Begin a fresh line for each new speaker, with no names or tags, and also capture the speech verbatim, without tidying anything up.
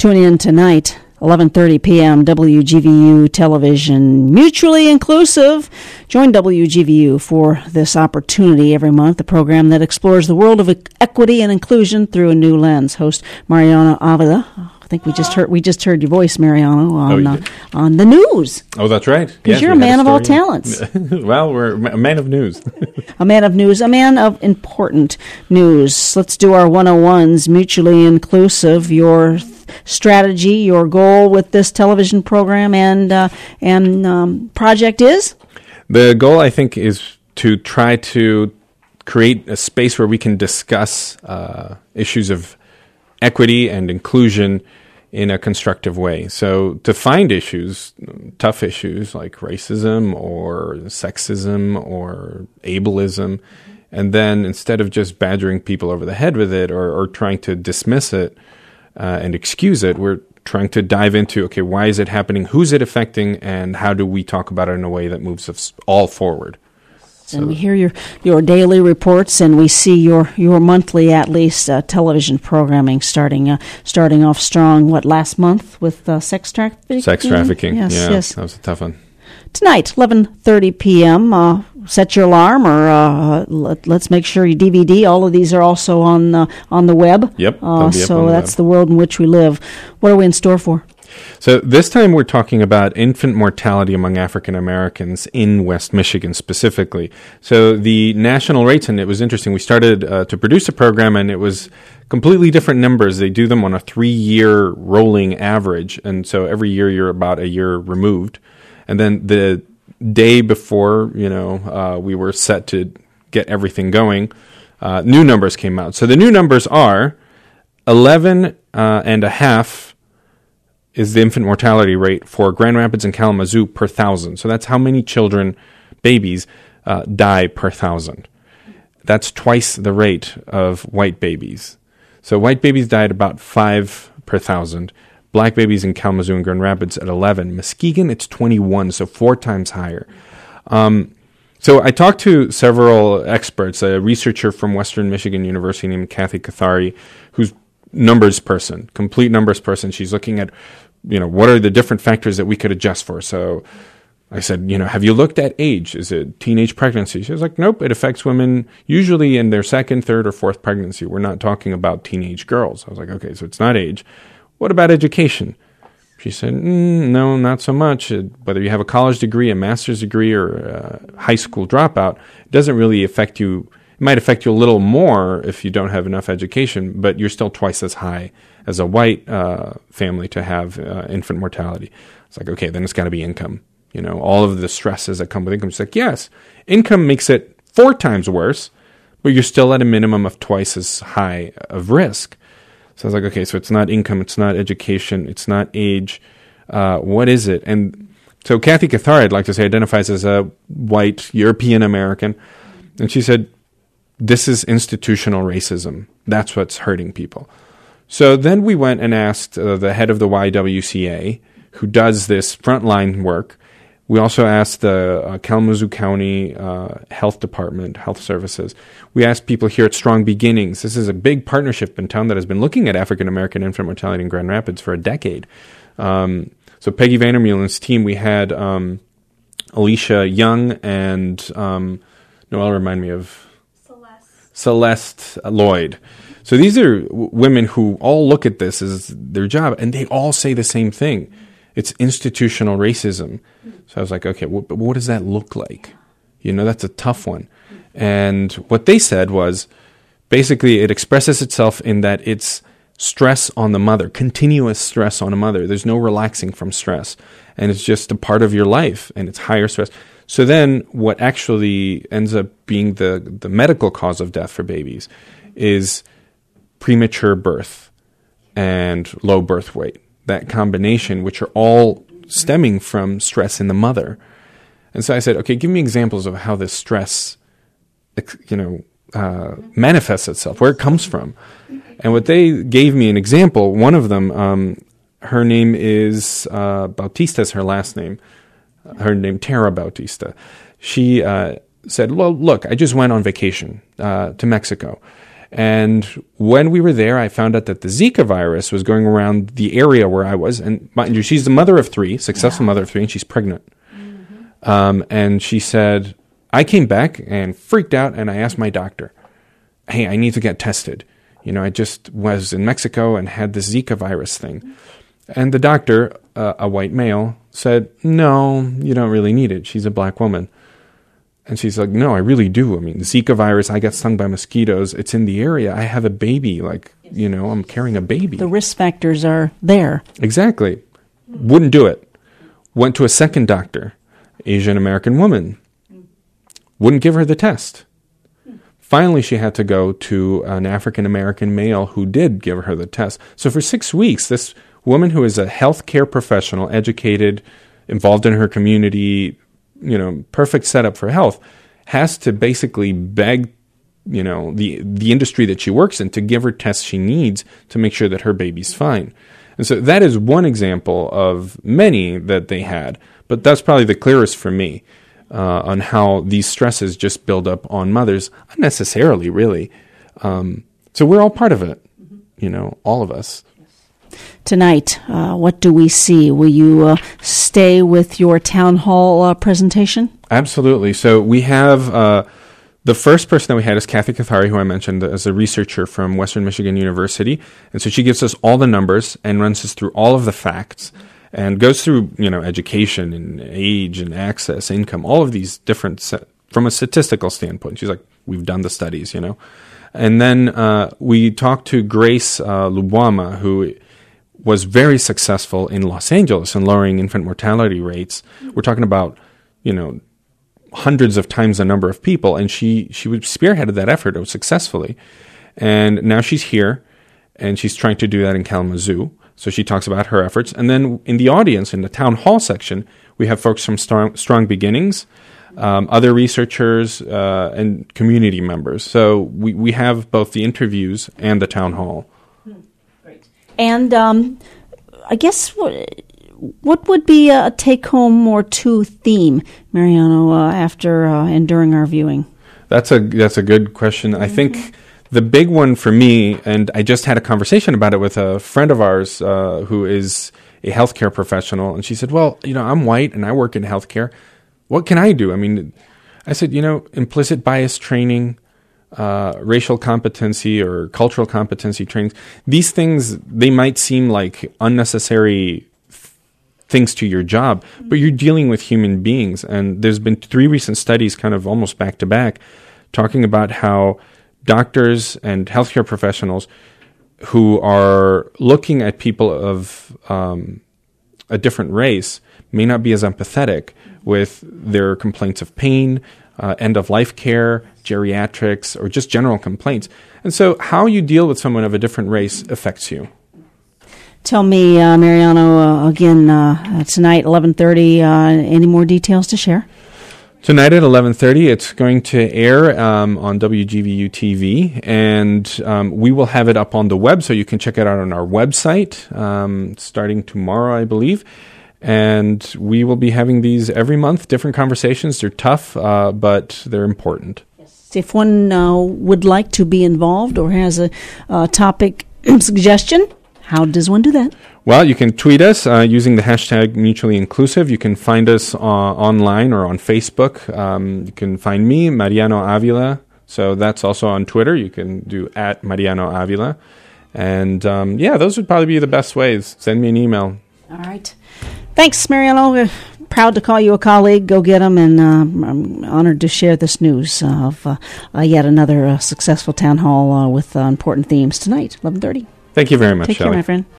Tune in tonight, eleven thirty p.m., W G V U Television, mutually inclusive. Join W G V U for this opportunity every month, the program that explores the world of equity and inclusion through a new lens. Host Mariano Avila. I think we just heard we just heard your voice, Mariano, on
oh,
uh, on the news.
Oh, that's right.
Because
yes,
you're a man a of all talents.
Well, we're a man of news.
A man of news, a man of important news. Let's do our one oh ones, mutually inclusive. Your th- strategy, your goal with this television program and uh, and um, project is?
The goal, I think, is to try to create a space where we can discuss uh, issues of equity and inclusion in a constructive way. So to find issues, tough issues like racism or sexism or ableism, and then instead of just badgering people over the head with it or, or trying to dismiss it uh, and excuse it, we're trying to dive into, okay, why is it happening? Who's it affecting? And how do we talk about it in a way that moves us all forward?
And we hear your, your daily reports, and we see your, your monthly, at least, uh, television programming starting uh, starting off strong. What, last month with uh, sex trafficking?
Sex trafficking,
yes,
yeah,
yes.
That was a tough one.
Tonight, eleven thirty p.m., uh, set your alarm, or uh, let, let's make sure you D V D. All of these are also on, uh, on the web.
Yep,
uh, so
the
that's
web.
the world in which we live. What are we in store for?
So this time we're talking about infant mortality among African Americans in West Michigan specifically. So the national rates, and it was interesting, we started uh, to produce a program and it was completely different numbers. They do them on a three-year rolling average, and so every year you're about a year removed. And then the day before, you know, uh, we were set to get everything going, uh, new numbers came out. So the new numbers are eleven uh, and a half is the infant mortality rate for Grand Rapids and Kalamazoo per thousand. So that's how many children, babies, uh, die per thousand. That's twice the rate of white babies. So white babies died about five per thousand. Black babies in Kalamazoo and Grand Rapids at eleven. Muskegon, it's twenty-one, so four times higher. Um, so I talked to several experts, a researcher from Western Michigan University named Kathy Cathari, who's numbers person, complete numbers person. She's looking at, you know, what are the different factors that we could adjust for? So I said, you know, have you looked at age? Is it teenage pregnancy? She was like, nope, it affects women usually in their second, third, or fourth pregnancy. We're not talking about teenage girls. I was like, okay, so it's not age. What about education? She said, mm, no, not so much. Whether you have a college degree, a master's degree, or a high school dropout, it doesn't really affect you. It might affect you a little more if you don't have enough education, but you're still twice as high as a white uh, family to have uh, infant mortality. It's like, okay, then it's got to be income. You know, all of the stresses that come with income. It's like, yes, income makes it four times worse, but you're still at a minimum of twice as high of risk. So I was like, okay, so it's not income, it's not education, it's not age. Uh, what is it? And so Kathy Cathari, I'd like to say, identifies as a white European American. And she said, this is institutional racism. That's what's hurting people. So then we went and asked uh, the head of the Y W C A, who does this frontline work. We also asked the uh, Kalamazoo County uh, Health Department, Health Services. We asked people here at Strong Beginnings. This is a big partnership in town that has been looking at African American infant mortality in Grand Rapids for a decade. Um, so Peggy Vandermeulen's team, we had um, Alicia Young and um, Noelle, remind me of Celeste. Celeste Lloyd. So these are w- women who all look at this as their job, and they all say the same thing. It's institutional racism. So I was like, okay, well, what does that look like? You know, that's a tough one. And what they said was, basically, it expresses itself in that it's stress on the mother, continuous stress on a mother. There's no relaxing from stress. And it's just a part of your life, and it's higher stress. So then what actually ends up being the, the medical cause of death for babies is premature birth and low birth weight. That combination, which are all stemming from stress in the mother. And so I said, okay, give me examples of how this stress, you know, uh, manifests itself, where it comes from. And what they gave me an example, one of them, um, her name is, uh, Bautista is her last name, her name Tara Bautista. She uh, said, well, look, I just went on vacation uh, to Mexico. And when we were there, I found out that the Zika virus was going around the area where I was. And mind you, she's the mother of three, successful mother of three, and she's pregnant. Mm-hmm. Um, and she said, I came back and freaked out, and I asked my doctor, hey, I need to get tested. You know, I just was in Mexico and had this Zika virus thing. And the doctor, uh, a white male, said, no, you don't really need it. She's a black woman. And she's like, no, I really do. I mean, Zika virus, I got stung by mosquitoes. It's in the area. I have a baby. Like, you know, I'm carrying a baby.
The risk factors are there.
Exactly. Wouldn't do it. Went to a second doctor, Asian American woman. Wouldn't give her the test. Finally, she had to go to an African American male who did give her the test. So for six weeks, this woman who is a healthcare professional, educated, involved in her community, you know, perfect setup for health, has to basically beg, you know, the the industry that she works in to give her tests she needs to make sure that her baby's fine. And so that is one example of many that they had, but that's probably the clearest for me uh, on how these stresses just build up on mothers unnecessarily, really. Um, so we're all part of it, you know, all of us.
Tonight, uh, what do we see? Will you uh, stay with your town hall uh, presentation?
Absolutely. So we have uh, the first person that we had is Kathy Kathari, who I mentioned as a researcher from Western Michigan University. And so she gives us all the numbers and runs us through all of the facts and goes through, you know, education and age and access, income, all of these different, se- from a statistical standpoint. She's like, we've done the studies, you know. And then uh, we talked to Grace uh, Lubwama, who was very successful in Los Angeles in lowering infant mortality rates. We're talking about, you know, hundreds of times the number of people, and she she spearheaded that effort successfully. And now she's here, and she's trying to do that in Kalamazoo. So she talks about her efforts. And then in the audience, in the town hall section, we have folks from Strong, Strong Beginnings, um, other researchers, uh, and community members. So we, we have both the interviews and the town hall.
And um, I guess what, what would be a take-home or two theme, Mariano, uh, after uh, and during our viewing?
That's a that's a good question. Mm-hmm. I think the big one for me, and I just had a conversation about it with a friend of ours uh, who is a healthcare professional, and she said, well, you know, I'm white and I work in healthcare. What can I do? I mean, I said, you know, implicit bias training, Uh, racial competency or cultural competency trainings. These things, they might seem like unnecessary th- things to your job, but you're dealing with human beings. And there's been three recent studies kind of almost back to back talking about how doctors and healthcare professionals who are looking at people of um, a different race may not be as empathetic with their complaints of pain, Uh, end-of-life care, geriatrics, or just general complaints. And so how you deal with someone of a different race affects you.
Tell me, uh, Mariano, uh, again, uh, tonight, eleven thirty, uh, any more details to share?
Tonight at eleven thirty, it's going to air um, on W G V U T V, and um, we will have it up on the web, so you can check it out on our website um, starting tomorrow, I believe. And we will be having these every month, different conversations. They're tough, uh, but they're important.
If one uh, would like to be involved or has a uh, topic suggestion, how does one do that?
Well, you can tweet us uh, using the hashtag mutually inclusive. You can find us uh, online or on Facebook. Um, you can find me, Mariano Avila. So that's also on Twitter. You can do at Mariano Avila. And um, yeah, those would probably be the best ways. Send me an email.
All right. Thanks, Mariano. We're proud to call you a colleague. Go get them, and uh, I'm honored to share this news of uh, uh, yet another uh, successful town hall uh, with uh, important themes tonight, eleven thirty.
Thank you very much,
Take
Shelley.
care, my friend.